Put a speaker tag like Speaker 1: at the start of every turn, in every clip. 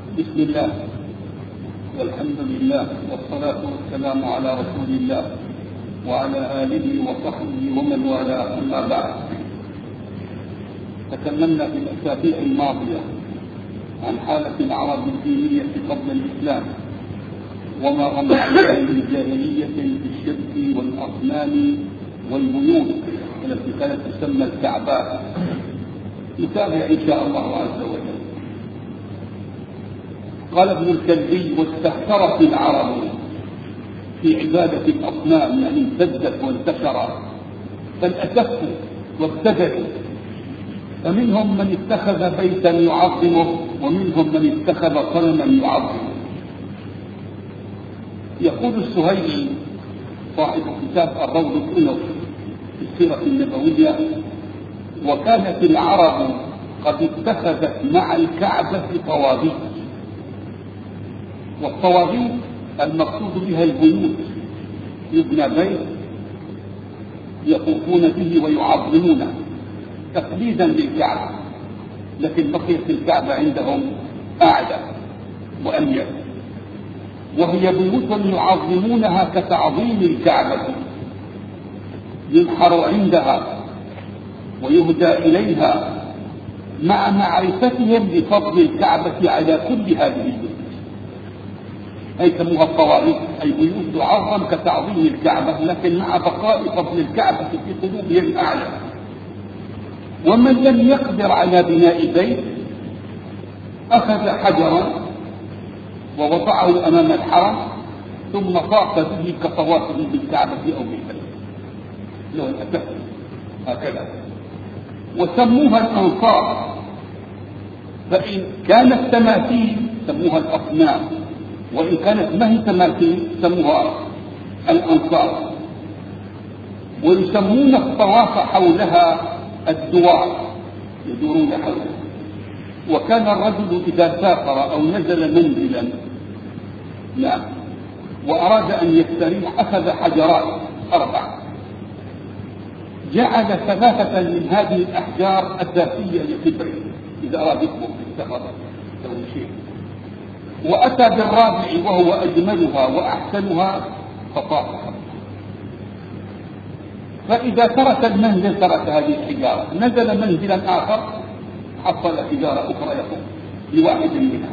Speaker 1: بسم الله والحمد لله والصلاة والسلام على رسول الله وعلى آله وصحبه ومن والاه، أما بعد. تكلمنا في الأسابيع الماضية عن حالة العرب الدينية قبل الإسلام وما غم عليها من جاهلية في الشرك والأصنام والبيوت التي كانت تسمى الكعبات. نتابع إن شاء الله عز وجل. قال ابن الكلبي: واستهترت العرب في عبادة الأصنام، يعني امتدت وانتشرت، فالأسفوا وابتدعوا، فمنهم من اتخذ بيتا يعظمه ومنهم من اتخذ صنما يعظمه. يقول السهيلي صاحب كتاب الروض الأنف في السيرة النبوية: وكانت العرب قد اتخذت مع الكعبة طواغيت، والطواغيت المقصود بها البيوت، يبنى بيت يطوفون به ويعظمونه تقليدا للكعبة، لكن بقيت الكعبة عندهم أعلى وأميز، وهي بيوت يعظمونها كتعظيم الكعبة، ينحر عندها ويهدى إليها مع معرفتهم بفضل الكعبة على كل هذه البيوت. أي سموها الطواغيت، أي بيوت تعظم كتعظيم الكعبة، لكن مع بقاء فضل الكعبة في قلوبهم الأعلى. ومن لم يقدر على بناء بيت أخذ حجرا ووضعه أمام الحرم ثم طاف به كطوافه بالكعبة أو بالبيت، لو الأسف هكذا، وسموها الأنصار. فإن كانت تماثيل سموها الأصنام، وإن كانت ما هي تماثيل سموها الأنصار. ويسمون الطواف حولها الدوار، يدورون حولها. وكان الرجل إذا سافر أو نزل منزلا وأراد أن يستريح أخذ حجرات 4، جعل 3 من هذه الأحجار أساسية لقبره إذا أراد يطبخ في السفر أو شيء، وأتى بالرابع وهو أجملها وأحسنها فطافها. فإذا ترك المنزل ترك هذه الحجارة، نزل منزلا آخر حصل حجارة أخرى يقوم لواحد منها،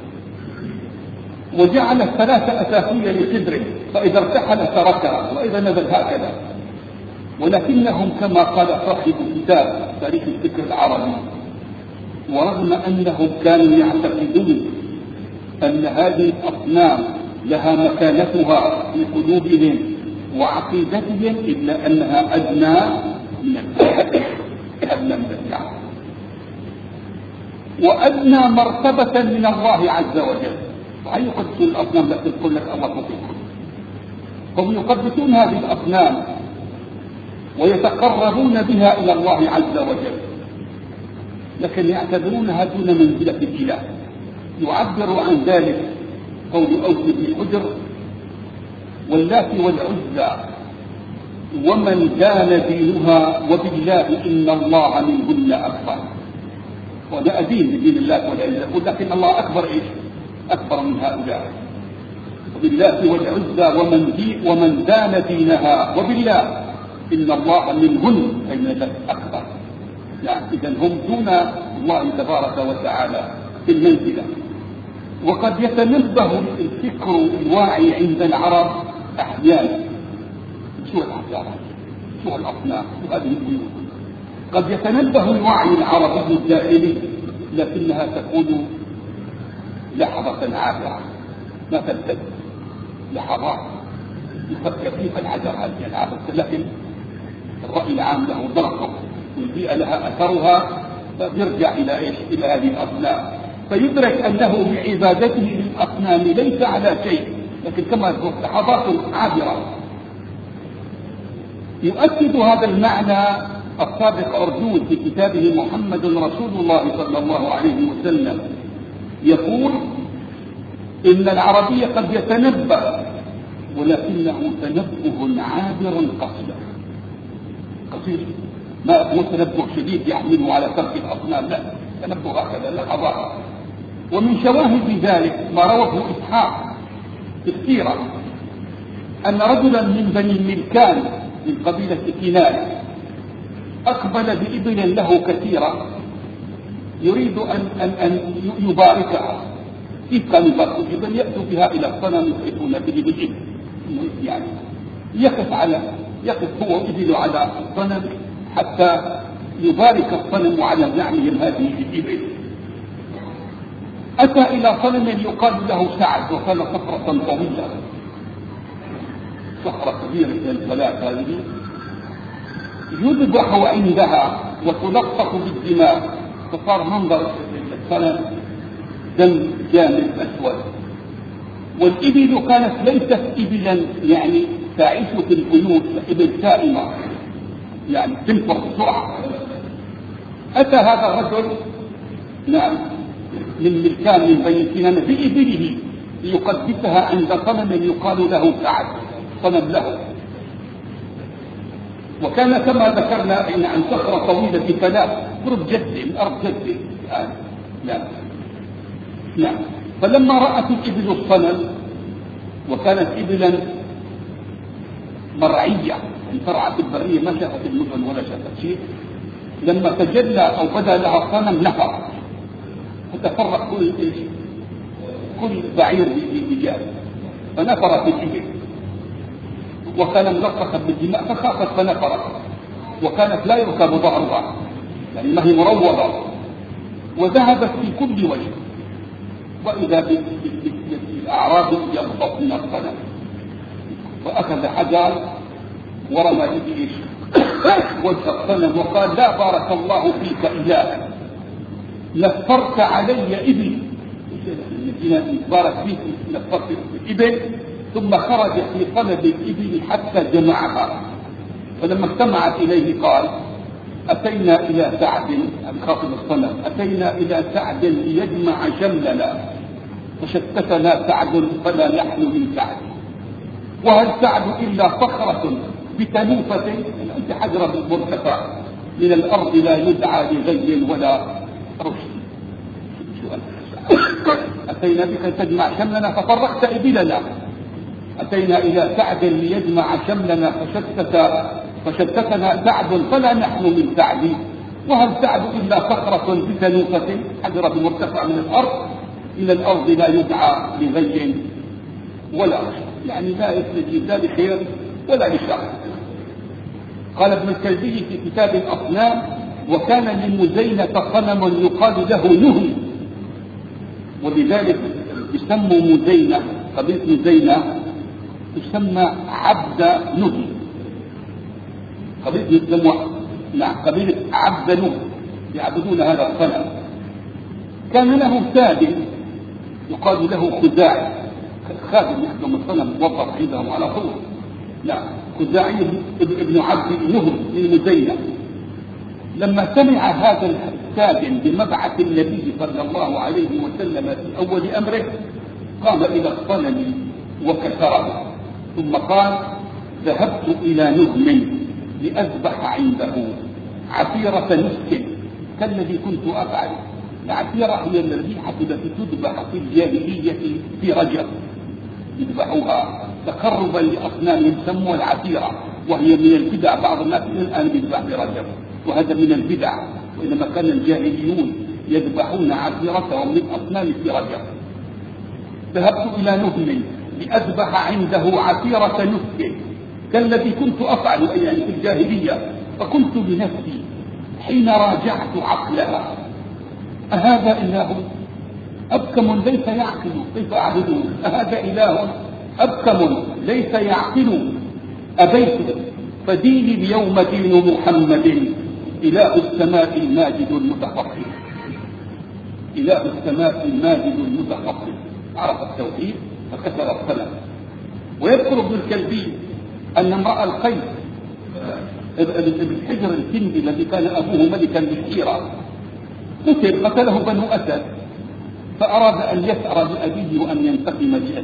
Speaker 1: وجعل 3 أساسية لقدره، فإذا ارتحل تركها وإذا نزل هكذا. ولكنهم كما قال صاحب كتاب تاريخ الفكر العربي: ورغم أنهم كانوا يعتقدون أن هذه الأصنام لها مكانتها في قلوبهم وعقيدتهم، إلا أنها أدنى من الكعبة وأدنى مرتبة من الله عز وجل. وهي يقدسون الأصنام، لكن تقول لك الله مطيع. هم يقدسون هذه الأصنام ويتقربون بها إلى الله عز وجل، لكن يعتبرونها دون منزلة الإله. يعبر عن ذلك قول أوس بن حجر: واللات والعزى ومن كان دينها وبالله إن الله منهن أكبر. وده أدين بدين الله والعزى، ولكن الله أكبر أكبر من هؤلاء. وبالله والعزى ومن دان دينها وبالله إن الله منهن أي من أكبر. يعني إذن هم دون الله تبارك وتعالى في المنزلة. وقد يتنبه الفكر الواعي عند العرب أحيانا: شو الأحجار، شو الأصنام، شو هذه البيوت. قد يتنبه الوعي العربي الداخلي، لكنها تكون لحظة عابرة ما تمتد لحظات، يفكر كيف الحجر هذه العابرة، لكن الرأي العام له ضغطه والبيئة لها أثرها، فيرجع إلى هذه الأصنام، فيدرك أنه بعبادته للأصنام ليس على شيء، لكن كما يقول لحظات عابرة. يؤكد هذا المعنى الصادق أردود في كتابه محمد رسول الله صلى الله عليه وسلم، يقول: إن العربي قد يتنبه، ولكنه تنبه عابر قصير، ما هو تنبه شديد يحمله على ترك الأصنام، لا، تنبه هكذا لحظات ومن شواهد ذلك ما رواه إسحاق في السيرة أن رجلا من بني الملكان من قبيلة كنانة أقبل بإبل له كثيرة يريد أن يباركها. كيف كان يبارك الإبل؟ يأتوا بها إلى الصنم يحيطون به بالإبل، يعني يقف هو إبل على الصنم حتى يبارك الصنم على زعمهم هذه الإبل. أتى إلى صنم يقال له سعد، وكان صخرة طويلة، صخرة كبيرة من الفلاة هذه، يذبح عندها وتلطخ بالدماء، فصار منظر الصنم دم جامد أسود. والإبل كانت ليست إبلا يعني تعيش في البيوت، إبل سائمة يعني تنفر بسرعة. أتى هذا الرجل نعم من ملكان من بني كنانة بإبله ليقدسها عند صنم يقال له سعد، صنم له. وكان كما ذكرنا عن صخرة طويلة فلاة قرب جده من أرض جده نعم. فلما رأت الإبل الصنم، وكانت إبلا مرعية ترعى في البرية، ما شافت المدن ولا شافت شيء، لما تجلى أو بدا لها صنم نفر، فتفرق كل بعير بجانب، فنفرت الإبل، وكان ملطخا بالدماء فخافت فنفرت، وكانت لا يركب ظهرها يعني ما هي مروضة، وذهبت في كل وجه، وإذا بالأعراب يغضبن الصنم، وأخذ حجر ورمى به وجه الصنم وقال: لا بارك الله فيك إلها، لفرت علي إبل، بارك فيك لفرت الإبل. ثم خرج في طلب الإبل حتى جمعها، فلما اجتمعت إليه قال: أتينا إلى سعد، خاطب الصنم، أتينا إلى سعد ليجمع شملنا، فشتتنا سعد فلا نحن من سعد، وهل سعد إلا صخرة بتنوفة، أنت حجرة مرتفع من الأرض لا يدعى لغي ولا رشد. أتينا بك تجمع شملنا ففرقت إبلنا، أتينا إلى سعد ليجمع شملنا فشتتنا سعد فلا نحن من سعد، وهل سعد إلا صخرة بتنوفة، حجرة مرتفع من الأرض إلى الأرض لا يدعى لغي ولا رشد، يعني لا يستجيب لا لخير ولا لشر. قال ابن الكلبي في كتاب الأصنام: وكان لمزينة صنم يقال له نهي، ولذلك يسموا مزينة، قبيلة مزينة تسمى عبد نهي، قبيلة عبد نهي يعبدون هذا الصنم. كان له خادم يقال له خزاعي، خادم يخدم الصنم موظف عندهم على طول، خزاعي ابن عبد نهي من مزينة. لما سمع هذا الخادم بمبعث النبي صلى الله عليه وسلم في أول أمره، قام إلى الصنم وكسره، ثم قال: ذهبت إلى نهم لأذبح عنده عفيرة نسك كالذي كنت أفعل. العفيرة هي الذبيحة التي تذبح في الجاهلية في رجب، يذبحوها تقربا لأصنامهم، سموها العفيرة، وهي من البدع، بعض الناس الآن يذبح في رجب، وهذا من البدع، وإنما كان الجاهليون يذبحون عفيرتهم من أصنام في رجب. ذهبت إلى نهم لأذبح عنده عفيرة نسك كالذي كنت أفعل، يعني في الجاهلية، فقلت بنفسي حين راجعت عقلها: أهذا إله أبكم ليس يعقل كيف أعبده؟ أهذا إله أبكم ليس يعقل؟ أبيت فديني اليوم دين محمد، إله السماء الماجد المتفضل، إله السماء الماجد المتفضل. عرف التوحيد فكسر الصنم. ويذكر ابن الكلبي أن امرأ القيس الحجر الكندي الذي كان أبوه ملكا بالحيرة قتله بنو أسد، فأراد أن يسأر بأبيه وأن ينتقم لأبيه،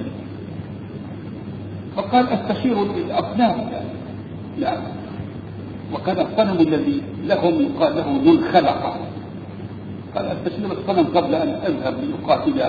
Speaker 1: فقال: أستشير الأصنام. وكان الصنم الذي لهم يقال له ذو الخلقة، قال استشير الصنم قبل أن أذهب لأقاتل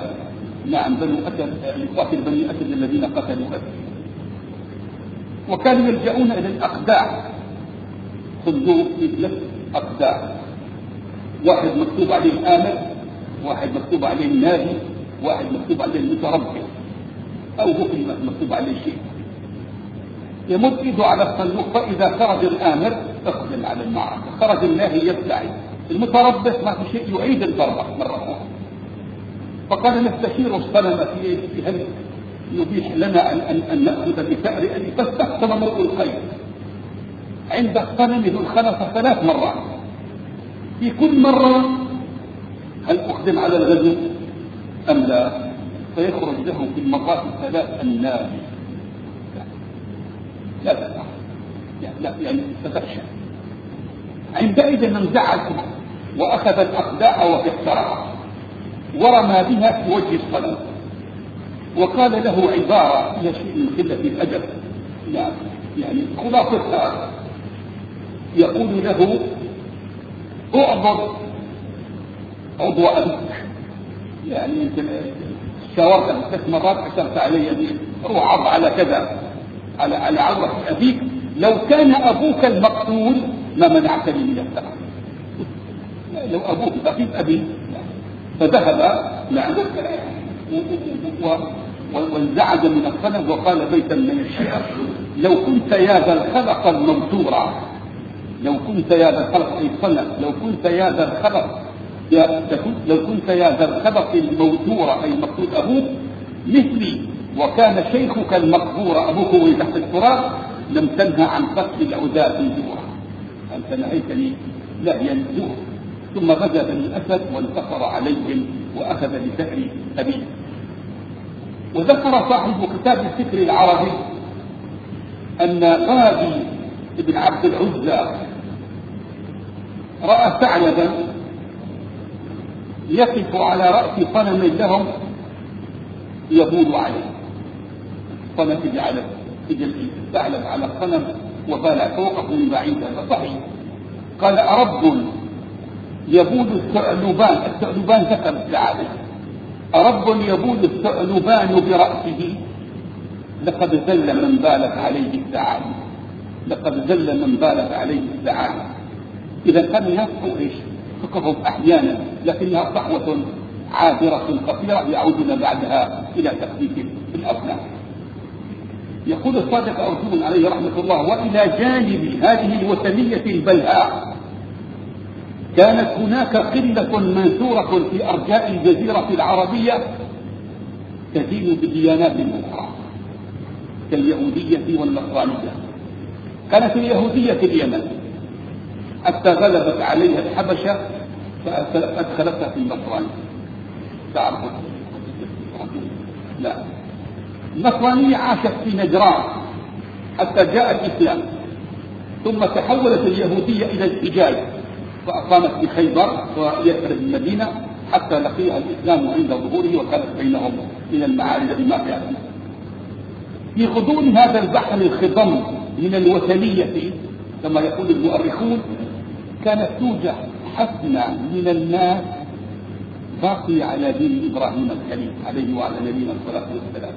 Speaker 1: لأقاتل بني أسد الذين قتلوا أسد. وكانوا يلجؤون إلى الأقداع، صندوق مثل أقداع، واحد مكتوب عليه الآمر، واحد مكتوب عليه الناهي، واحد مكتوب عليه المتربص، أو بكلمة مكتوب عليه شيء. يمد يده على الصندوق، فإذا خرج الآمر اقدم على المعركة، خرج الناهي يبتعد، المتربص ما في شيء يعيد الضربة مرة أخرى. فقال نستشير الصنم في هل يبيح لنا أن نأخذ بثأر أبي، فاستخدم مرء الخير عند الصنم ذو الخنصة 3 مرات، في كل مرة هل أقدم على الغزو أم لا؟ فيخرج له في المرات ال3 الناهي. لا تفعل، لا يعني ستخشى. عندئذ انزعج وأخذ الأقداع واحترقها ورمى بها في وجه الصنم، وقال له عبارة هي شيء من قلة الأدب، يعني خلاصتها يقول له اعضد عضو أبيك، يعني يمكن شاورت 3 مرات أشرت علي روح عض على كذا، على عورة أبيك، لو كان أبوك المقتول ما منعتني من الثأر، لو أبوك بقيت أبي. فذهب وانزعج من الصنم وقال بيتا من الشعر: لو كنت يا ذا الخلق الموتورا، لو كنت يا ذا الخلق أي صنم، لو كنت يا ذا الخلق لو كنت يا ذا الخلق الموتورا أي مقتول أبوك مثلي، وكان شيخك المقبور أبوك وهي تحت التراب، لم تنهى عن قتل العداة الجوع، أنت نهيتني لا ينزوه. ثم غزا بني الأسد وانتصر عليهم وأخذ بثأر أبيه. وذكر صاحب كتاب الفكر العربي أن غازي بن عبد العزى رأى ثعلبا يقف على رأس صنم لهم يبول عليه، صنم يجعل الثعلب على الصنم وبال فوقه من بعيد، هذا صحيح. قال: أرب يبول الثعلبان ذكر الثعالب، أرب يبول الثعلبان برأسه، لقد ذل من بالت عليه الثعالب، لقد ذل من بالت عليه الثعالب. إذا كان يصحو إيش؟ تقرب أحيانا، لكنها صحوة عابرة قصيرة يعودون بعدها إلى تخفيف الأصنام. يقول الصادق أرجون عليه رحمة الله: وإلى جانب هذه الوثنية البلهاء كانت هناك قلة منثورة في أرجاء الجزيرة العربية تدين بديانات أخرى كاليهودية والنصرانية. كانت اليهودية في اليمن حتى غلبت عليها الحبشة فأدخلتها في النصرانية. تعرفون؟ لا، النصرانية عاشت في نجران حتى جاء الإسلام، ثم تحولت اليهودية إلى الحجاز فأقامت بخيبر ويثرب المدينة حتى لقيها الإسلام عند ظهوره، وكانت بينهم من المعارك بما فيها. في غضون هذا البحر الخضم من الوثنية كما يقول المؤرخون كانت توجد حسنة من الناس باقي على دين إبراهيم الخليل عليه وعلى نبينا الصلاة والسلام،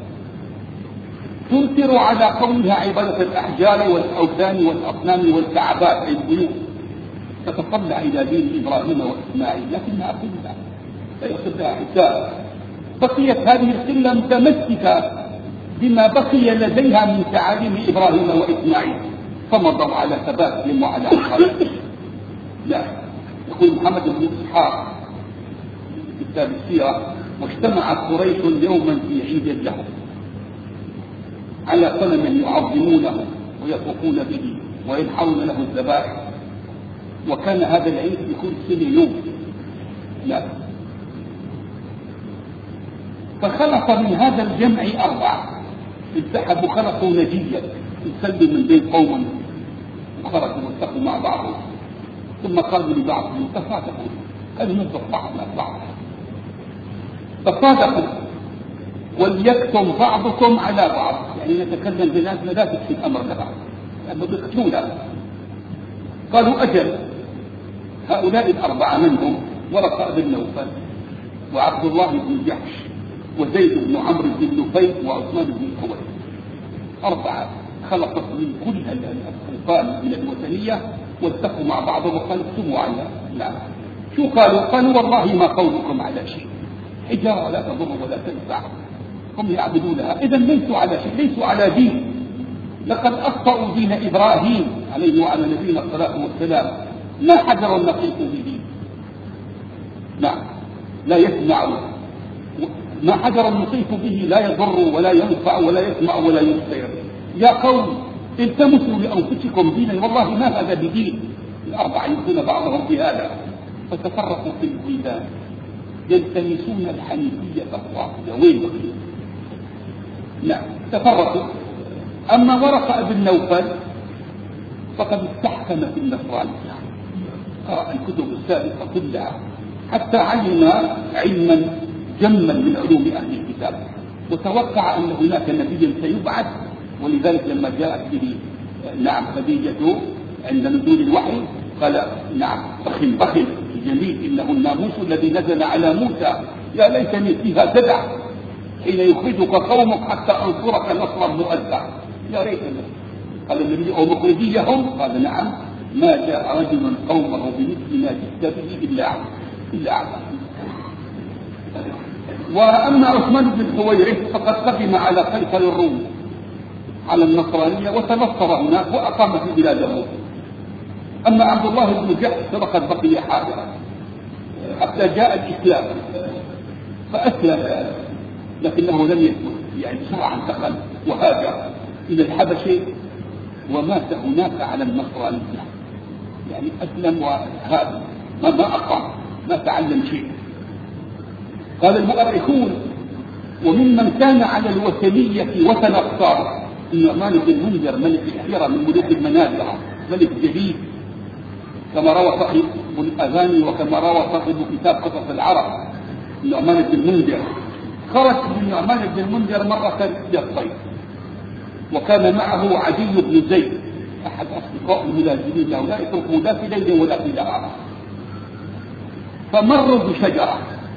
Speaker 1: تنكر على قولها عبادة الأحجار والأوثان والأصنام والكعبات أي البيوت، تتطلع إلى دين إبراهيم وإسماعيل، لكنها قلة لا يصل لها حساب. بقيت هذه القلة متمسكة بما بقي لديها من تعاليم إبراهيم وإسماعيل، فمضوا على ثباتهم وعلى عقائدهم. لا، يقول محمد بن إسحاق في كتاب السيرة: واجتمعت قريش يوما في عيد لهم على صنم يعظمونه ويطوفون به وينحرون له الذبائح، وكان هذا العيد في كل سنة يوم. لا، فخلق من هذا الجمع 4 انسحبوا، خلقوا نجيا يسلم من بين قوم وخرجوا والتقوا مع بعضهم، ثم قالوا لبعضهم: تصادقوا، قالوا نصدق بعضنا بعض، تصادقوا وليكتم بعضكم على بعض، يعني نتكلم بناسنا لا تكفي الأمر لبعض لأنه بيقتلونا. قالوا: أجل، هؤلاء 4 منهم ورقة بن نوفل وعبد الله بن جحش وزيد بن عمرو بن نفيل وعثمان بن الحويرث، 4 خلقت من كل الأصناف من الوثنية واتفقوا مع بعضهم وقالوا اكتبوا على لا. شو قالوا والله ما قولكم على شيء، حجارة لا تضر ولا تنفع، هم يعبدونها، إذا ليسوا على شيء، ليسوا على دين. لقد أخطأوا دين إبراهيم عليه وعلى نبينا الصلاة والسلام، ما حجر النقيق به، نعم لا يسمع، ما حجر النقيق به لا يضر ولا ينفع ولا يسمع ولا يبصر. يا قوم التمسوا لأنفسكم دينا، والله ما هذا بدين. 4 يؤذون بعضهم بهذا، فتفرقوا في البلدان يلتمسون الحنيفية الواحدة، وين بقي؟ نعم تفرقوا. أما ورقة بن نوفل فقد استحكم في النصرانية، قرأ الكتب السابقة كلها حتى علم علما جما من علوم أهل الكتاب، وتوقع أن هناك نبيا سيبعث، ولذلك لما جاءت به نعم خديجة عند نزول الوحي قال نعم بخل جميل، إنه الناموس الذي نزل على موسى، يا ليتني فيها تدع حين يخرجك قومك حتى أنصرك نصرا مؤزرا، يا ريت. قال النبي أو مخرجيهم؟ قال نعم، ما جاء رجل قومه بمثل ما جئت به إلا عبد. وأما عثمان بن الحويرث فقد قدم على قيصر الروم على النصرانية وتنصر هناك وأقام في بلاد الروم. أما عبد الله بن جحش فقد بقي حاضرا حتى جاء الإسلام فأسلم، لكنه لم يثبت، يعني بسرعة انتقل وهاجر إلى الحبشة ومات هناك على النصرانية، يعني أسلم وهاجر ما أقام، ما تعلم شيء. قال المؤرخون وممن كان على الوثنية وتنصر النعمان بن المنذر ملك الحيرة من ملوك المنازرة، ملك جديد كما روى صاحب الأغاني وكما روى صاحب كتاب قصص العرب. النعمان بن المنذر خرج النعمان بن المنذر مرة للصيد، وكان معه عدي بن زيد أحد أصدقاء الملازمين له، لا يتركوا لا في ليل ولا في نهار، فمروا بشجرة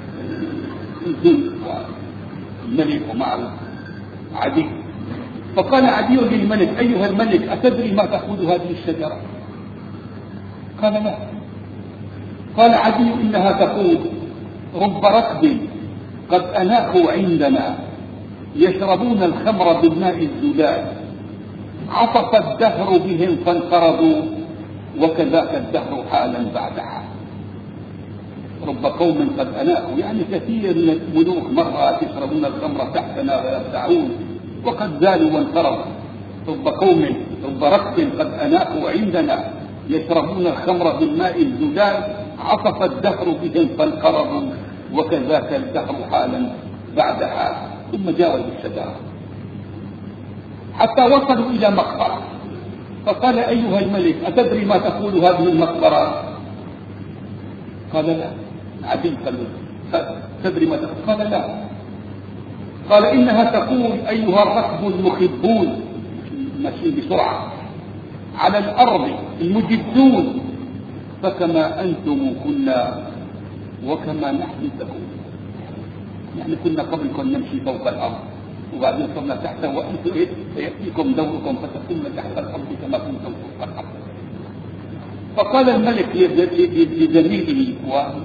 Speaker 1: الملك ومعه عدي، فقال عدي للملك أيها الملك أتدري ما تقول هذه الشجرة؟ قال لا. قال عدي إنها تقول رب ركب قد أناخوا عندنا يشربون الخمر بالماء الزلال، عطف الدهر بهم فانقرضوا وكذاك الدهر حالا بعدها. رب قوم قد أناخوا، يعني كثير من الملوك مرات يشربون الخمر تحتنا ويبدعون وقد زالوا وانقرضوا. رب ركب قد أناخوا عندنا يشربون الخمر بالماء الزلال، عطف الدهر بهم فانقرضوا وكذاك الدهر حالا بعدها. ثم جاوزوا الشجرة حتى وصلوا إلى مقبرة، فقال أيها الملك أتدري ما تقول هذه المقبرة؟ قال لا. عدي تدري ما تقول؟ قال لا. قال إنها تقول أيها الركب المخبون ماشيين بسرعة على الأرض المجدون، فكما أنتم كنا وكما نحن تكون، يعني كنا قبل كنا نمشي فوق الأرض وبعدين صرنا تحت، وأنتم سيأتيكم دوركم فتكونوا تحت الأرض كما كنتم فوق الأرض. فقال الملك لزميله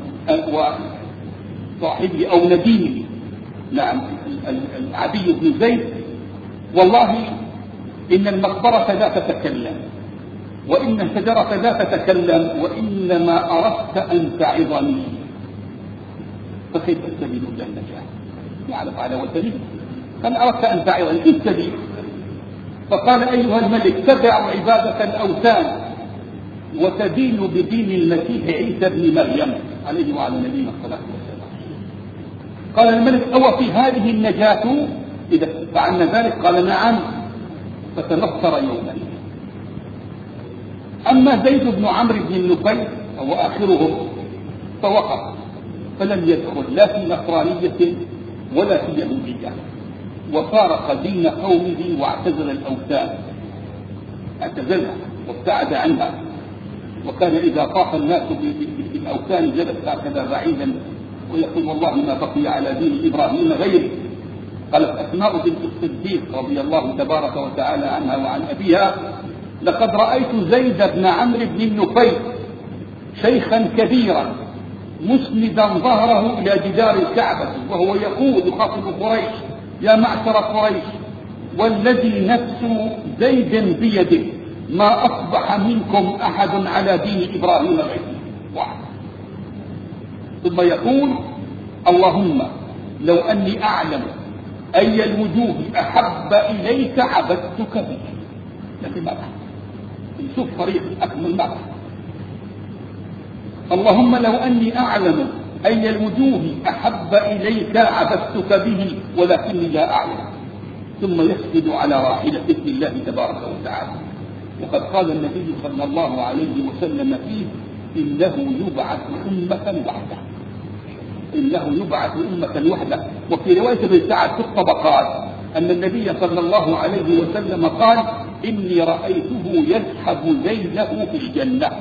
Speaker 1: وصاحبه أو نديمه نعم عدي بن زيد والله إن المقبرة لا تتكلم وإن الشجرة لا تتكلم وإنما أردت أن تعظني، فكيف السبيل إلى النجاة؟ يعرف على وثنيه، قال أردت أن تعظني في السبيل. فقال أيها الملك تدع عبادة الأوثان وتدين بدين المسيح عيسى بن مريم عليه وعلى نبينا الصلاة والسلام. قال الملك أو في هذه النجاة إذا فعلنا ذلك؟ قال نعم. فتنصر يومئذ. أما زيد بن عمرو بن النفيل هو آخرهم فوقف فلم يدخل لا في نصرانية ولا في يهودية، وفارق دين قومه واعتزل الأوثان، اعتزلها وابتعد عنها. وكان إذا طاف الناس بالأوثان جلس هكذا بعيدا ويقول والله ما بقي على دين إبراهيم غيره. قالت أسماء بنت الصديق رضي الله تبارك وتعالى عنها وعن أبيها: لقد رأيت زيد بن عمرو بن النفيل شيخا كبيرا مسندا ظهره إلى جدار الكعبة وهو يقول يخاطب قريش: يا معشر قريش، والذي نفس زيد بيده ما أصبح منكم أحد على دين إبراهيم غيره. ثم يقول: اللهم لو أني أعلم أي الوجوه أحب إليك عبدتك به. لكن ما بعد نشوف طريق أكمل ما بعد. اللهم لو أني أعلم أي الوجوه أحب إليك عبدتك به ولكني لا أعلم. ثم يسجد على راحلته لله تبارك وتعالى. وقد قال النبي صلى الله عليه وسلم فيه: إنه يبعث أمة وحده. إنه يبعث أمة وحده. وفي رواية ابن سعد في الطبقات أن النبي صلى الله عليه وسلم قال: إني رأيته يسحب ليله في الجنة.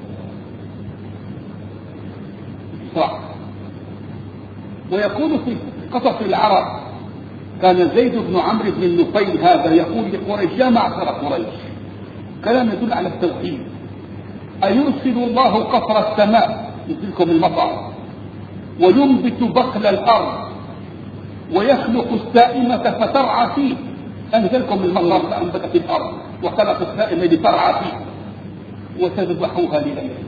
Speaker 1: ويقول في قصص العرب: كان زيد بن عمرو بن النفيل هذا يقول لقريش: يا معشر قريش، كلام يدل على التوحيد: أيرسل الله قطر السماء ينزلكم المطر وينبت بقل الأرض ويخلق السائمة فترعى فيه؟ أنزلكم المطر فأنبتت الأرض وخلق السائمة لترعى فيه وتذبحوها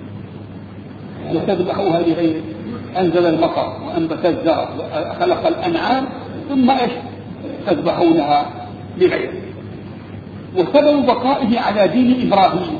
Speaker 1: لغيره. أنزل المطر وأنبت الزرع وخلق الأنعام ثم تذبحونها لغيره. وسبب بقائه على دين إبراهيم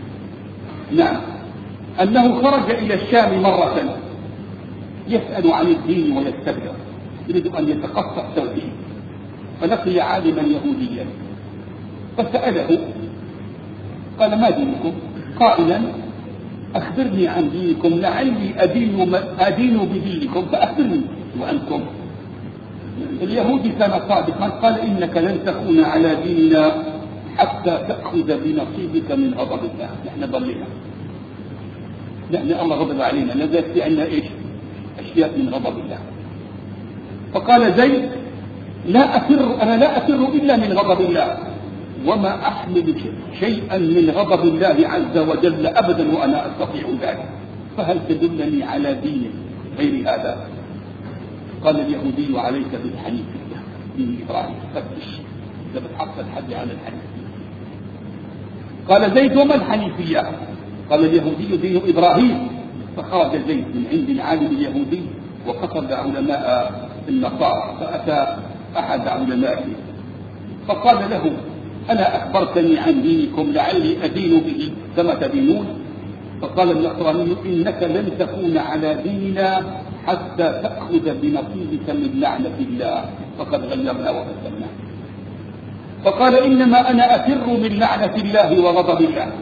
Speaker 1: أنه خرج إلى الشام مرة يسأل عن الدين ويستبدر، يريد أن يتقصى التوحيد، فلقي عالما يهوديا فسأله قال: ما دينكم؟ قائلا: أخبرني عن دينكم لعلي أدين بدينكم فأخبرني وأنتم. اليهودي كان صادقا، قال: إنك لن تكون على ديننا حتى تأخذ بنصيبك من غضب الله. نحن ضلينا، نحن الله غضب علينا، نزلت في عنا أشياء من غضب الله. فقال زيد: أنا لا أفر إلا من غضب الله، وما أحمل شيئا من غضب الله عز وجل أبدا وأنا أستطيع ذلك، فهل تدلني على دين غير هذا؟ قال اليهودي: عليك بالحنيفية، دين إبراهيم، فتش إذا بتحصل حد على الحنيفية. قال زيد: وما الحنيفية؟ قال اليهودي: دين إبراهيم. فخرج زيد من عند العالم اليهودي وقصد علماء النصارى، فأتى أحد علمائه فقال له: ألا أخبرتني عن دينكم لعلي أدين به كما تدينون؟ فقال النصراني: إنك لن تكون على ديننا حتى تأخذ بنصيبك من لعنة الله، فقد غيرنا وبدلنا. فقال: إنما أنا أفر من لعنة الله وغضب الله،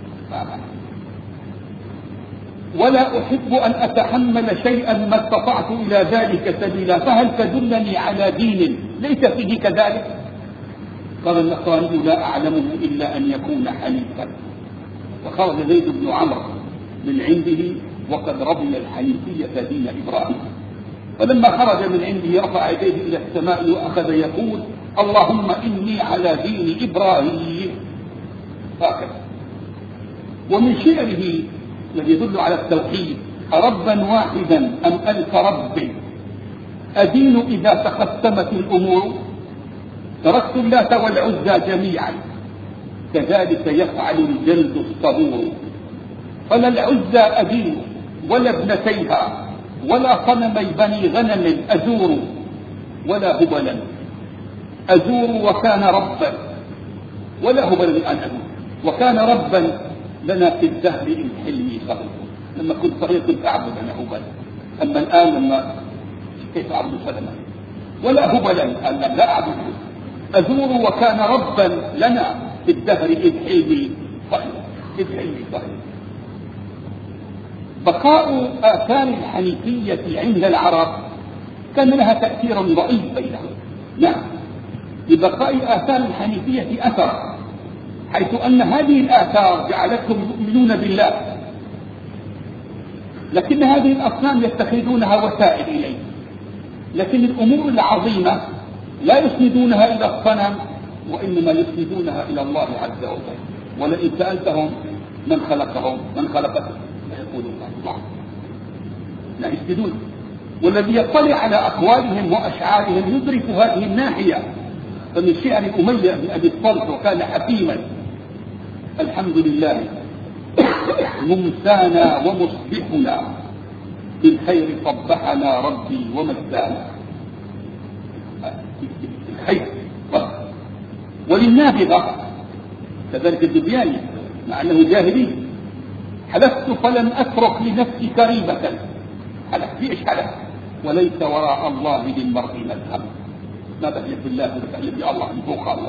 Speaker 1: ولا أحب أن أتحمل شيئا ما استطعت إلى ذلك سبيلا، فهل تدلني على دين ليس فيه كذلك؟ قال النصراني: لا أعلمه إلا أن يكون حنيفا. وخرج زيد بن عمرو من عنده وقد رضي الحنيفية دين إبراهيم. فلما خرج من عنده رفع يديه إلى السماء وأخذ يقول: اللهم إني على دين إبراهيم. هكذا. ومن شعره الذي يدل على التوحيد: ربا واحدا أم ألف رب، أدين إذا تقسمت الأمور، تركت اللات والعزى جميعا، كذلك يفعل الجلد الصبور. فلا العزى أدين ولا ابنتيها ولا صنمي بني غنم أزور، ولا هبلا أزور وكان ربا، ولا هبلا أن أزور وكان ربا لنا في الدهر إن حلمي صغير. لما كنت صغير كنت أعبد أنا هبلا، أما الآن لما كيف أعبد صنما؟ ولا هبلا أن لا أعبد، أزور وكان ربا لنا في الدهر إذ حلمي صغير. بقاء آثار الحنيفية عند العرب كان لها تأثير ضئيل بينهم. نعم، لبقاء آثار الحنيفية أثر، حيث أن هذه الآثار جعلتهم يؤمنون بالله لكن هذه الأصنام يتخذونها وسائل إليه، لكن الأمور العظيمة لا يسندونها إلى الصنم، وإنما يسندونها إلى الله عز وجل. ولئن سألتهم من خلقهم من خلقهم يقولون الله، لا يسجدون. والذي يطلع على أقوالهم وأشعارهم يدرك هذه الناحية. فمن شعر أمية بن أبي الصلت وكان حكيما: الحمد لله ممسانا ومصبحنا بالخير صبحنا ربي ومسانا. الخير رب. وللنابغة كذلك الدبياني مع أنه جاهلي: حلفت فلم أترك لنفسي كريمة. حلف ليش حلف؟ وليس وراء الله للمرء مذهب. ما بحلف بالله بحلف بالله فوق الله.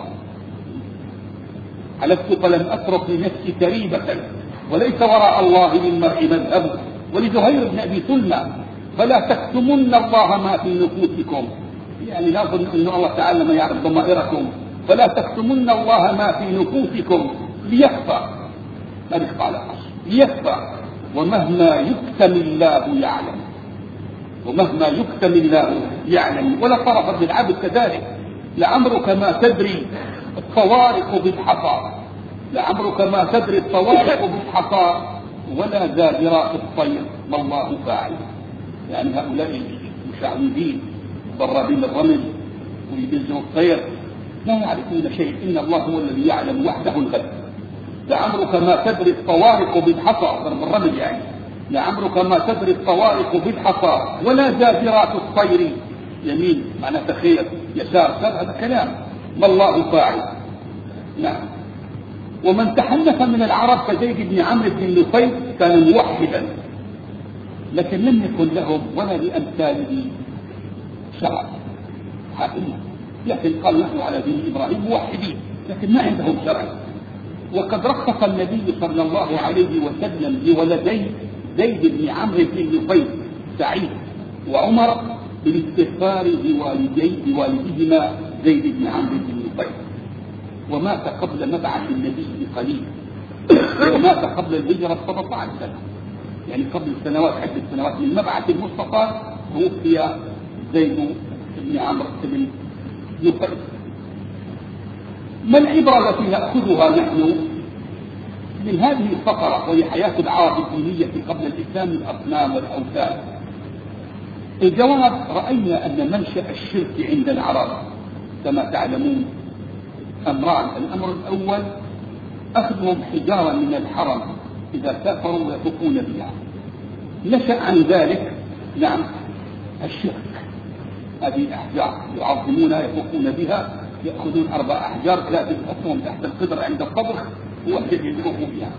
Speaker 1: حلفت فلم أترك لنفسي كريمة وليس وراء الله للمرء مذهب. ولزهير بن أبي سلمى: فلا تكتمن الله ما في نفوسكم، يعني لا أظن أن الله تعالى ما يعرف ضمائركم، فلا تكتمن الله ما في نفوسكم ليخفى، ما يخفى على الأصل ليخفى، ومهما يكتم الله يعلم، ومهما يكتم الله يعلم. ولا طرف بالعبد كذلك: لعمرك ما تدري الطوارق بالحصى، لعمرك ما تدري الطوارق بالحصى ولا زاجرات الطير ما الله فاعل. يعني هؤلاء المشعوذين ضرابين الرمل ويبزوا الطير لا يعرفون شيء، إن الله هو الذي يعلم وحده الغيب. لعمرك ما تدري الطوارق بالحصى، ضرب الرمل يعني، لعمرك ما تدري الطوارق بالحصى ولا زاجرات الطير يمين معناه خير يسار، هذا كلام ما الله فاعل. نعم. ومن تحنث من العرب كزيد بن عمرو بن نفيل كان موحدا، لكن لم يكن لهم ولا لأمثاله شرع حاكمة، لكن قال نحن على دين إبراهيم موحدين، لكن ما عندهم شرع. وقد رخص النبي صلى الله عليه وسلم لولدي زيد بن عمرو بن نفيل سعيد وعمر بالاستغفار بوالدهما زيد بن عمرو بن نفيل، ومات قبل مبعث النبي بقليل، ومات قبل الهجرة 17 سنة، يعني قبل سنوات عدة سنوات من مبعث المصطفى توفي زيد بن عمرو بن نفيل. ما العبرة التي نأخذها نحن من هذه الفقرة وهي حياة العرب الدينية قبل الإسلام الأصنام والأوثان؟ الجواب: رأينا أن منشأ الشرك عند العرب كما تعلمون أمران. الأمر الأول أخذهم حجارا من الحرم إذا سافروا ويطوفون بها، نشأ عن ذلك نعم الشرك. هذه الأحجار يعظمونها يطوفون بها، يأخذون 4 أحجار 3 يحطهم تحت القدر عند الطبخ ويطوفوا بها.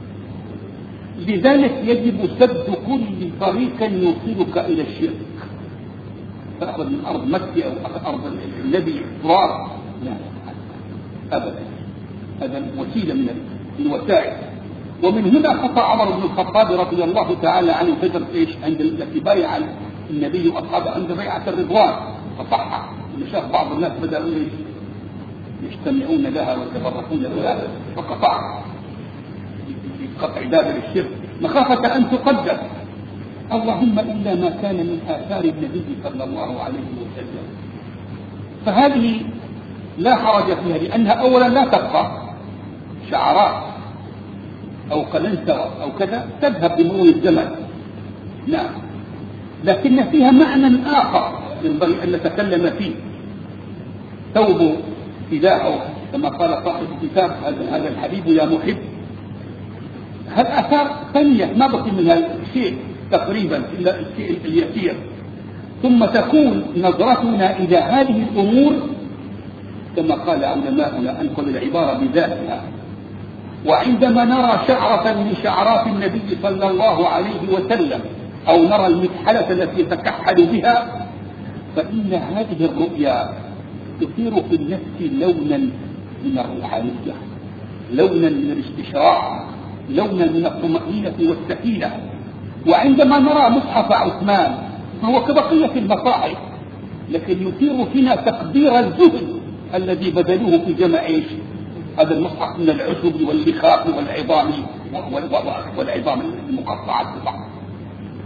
Speaker 1: لذلك يجب سد كل طريق يوصلك إلى الشرك. تأخذ من أرض مكة أو أرض النبي تراب، لا أبدا، هذا وسيلة من الوسائل. ومن هنا خطأ عمر بن الخطاب رضي الله تعالى عنه فجر إيش عند التي بايع النبي وأصحابه عند بيعة الرضوان، فصحح شاف بعض الناس بدأوا يجتمعون لها ويتفرقون لها فقطع بقطع دابر الشرك مخافة أن تقدس، اللهم إلا ما كان من آثار النبي صلى الله عليه وسلم. فهذه لا حرج فيها، لأنها أولا لا تبقى شعارات أو قلنسوة أو كذا، تذهب بمرور الزمن. نعم. لكن فيها معنى آخر ينبغي أن نتكلم فيه. ثوب فداءه كما قال صاحب الكتاب هذا الحبيب يا محب. هالآثار ثانية ما بقي منها شيء تقريبا إلا الشيء اليسير، ثم تكون نظرتنا إلى هذه الأمور كما قال علماؤنا أنقل العبارة بذاتها. وعندما نرى شعرة من شعرات النبي صلى الله عليه وسلم أو نرى المكحلة التي يتكحل بها، فإن هذه الرؤيا تثير في النفس لونا من الروحانية، لونا من الاستشراق، لونا من الطمأنينة والسكينة. وعندما نرى مصحف عثمان فهو كبقية المصاحف، لكن يثير فينا تقدير الزهد الذي بذلوه في جمع هذا المصحف من العشب واللخاف والعظام المقطعات ببعض.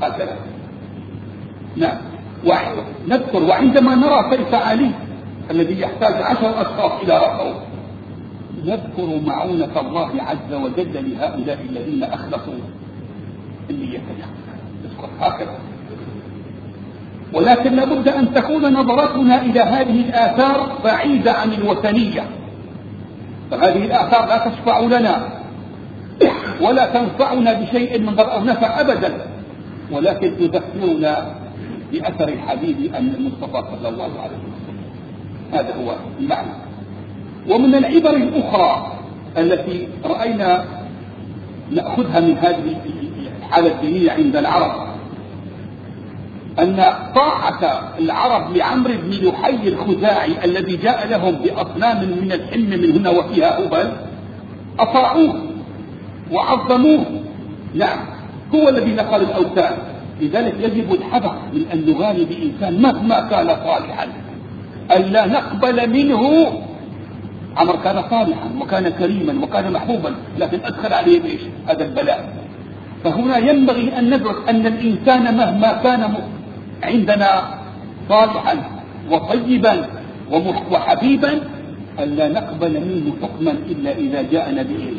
Speaker 1: هكذا. نعم. نذكر وعندما نرى سيف علي الذي يحتاج 10 أشخاص إلى رأسه نذكر معونة الله عز وجل لهؤلاء الذين أخلصوا النية نذكر هكذا. ولكن لابد أن تكون نظرتنا إلى هذه الآثار بعيدة عن الوثنية، فهذه الآثار لا تشفع لنا ولا تنفعنا بشيء من ضرر أو نفع أبدا، ولكن تذكرنا بأثر الحبيب أن المصطفى صلى الله عليه وسلم. هذا هو المعنى. ومن العبر الأخرى التي رأينا نأخذها من هذه الحالة الدينية عند العرب أن طاعة العرب لعمرو بن لحي الخزاعي الذي جاء لهم بأصنام من الحم من هنا وفيها هبل أطاعوه وعظموه. نعم، هو الذي نقل الأوثان. لذلك يجب الحذر من أن نغالي بإنسان مهما كان صالحا، ألا نقبل منه. عمرو كان صالحا وكان كريما وكان محبوبا، لكن أدخل عليه إيش؟ هذا البلاء. فهنا ينبغي أن ندرك أن الإنسان مهما كان عندنا صالحا وطيبا وحبيبا ألا نقبل منه حكما إلا إذا جاءنا بإيش؟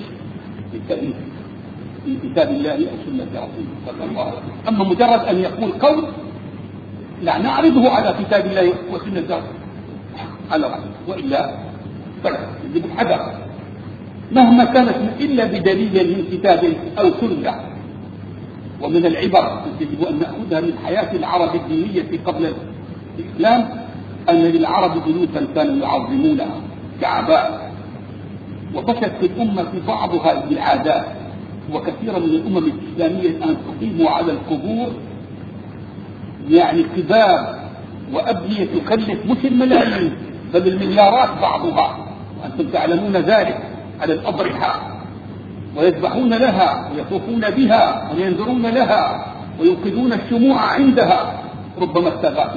Speaker 1: من كتاب الله أو سنة رسوله صلى الله عليه وسلم. أما مجرد أن يقول قول لا نعرضه على كتاب الله وسنة على رأيه، وإلا فلا يجب الحذر مهما كانت إلا بدليل من كتاب أو سنة. ومن العبر يجب أن نأخذها من حياة العرب الدينية قبل الإسلام أن للعرب بيوتا كانوا يعظمونها كعباء، وفشت في الأمة بعضها بالعادات، وكثيرا من الأمم الإسلامية الآن تقيم على القبور يعني كباب وأبنية تكلف مش الملايين بل المليارات بعضها، وأنتم تعلمون ذلك، على الأضرحة، ويذبحون لها ويطوفون بها وينذرون لها ويوقدون الشموع عندها، ربما استغاثوا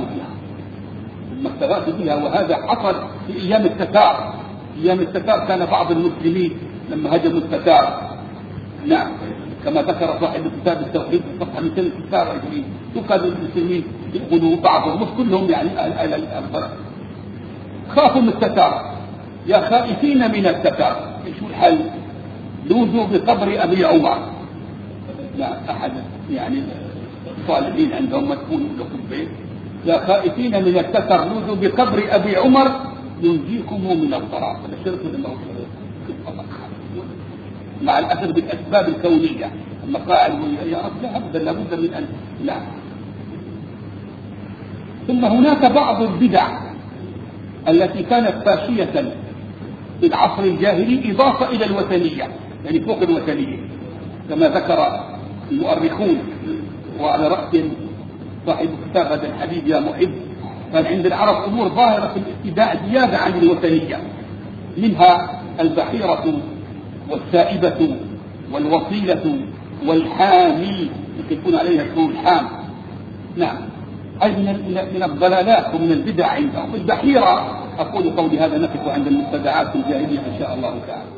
Speaker 1: بها. وهذا حصل في أيام التتار. أيام التتار كان بعض المسلمين لما هجموا التتار، نعم، كما ذكر صاحب كتاب التوحيد في صفحة 229 تقاد المسلمين يقولوا بعضهم مش كلهم يعني على الأرض خافوا من التتار. يا خائفين من التتار، شو الحل؟ لوذوا بقبر أبي عمر. لا أحد يعني الصالحين عندهم مدفون لكم بيت. يا خائفين من التتر لوذوا بقبر أبي عمر ينجيكم من الضرر. هذا شرك الموت مع الأخذ بالأسباب الكونية. أما قائل يا رب لابد من أن لا. ثم هناك بعض البدع التي كانت فاشية في العصر الجاهلي إضافة إلى الوثنية، يعني فوق الوثنية، كما ذكر المؤرخون وعلى رأس صاحب كتاب هذا الحديث يا محب. كان عند العرب أمور ظاهرة في الابتداء زيادة عن الوثنية، منها البحيرة والسائبة والوصيلة والحامي يكون عليها اسمه الحام. نعم، أي من الضلالات ومن البدع عندهم. البحيرة أقول قولي هذا، نقف عند المبتدعات الجاهلية إن شاء الله تعالى.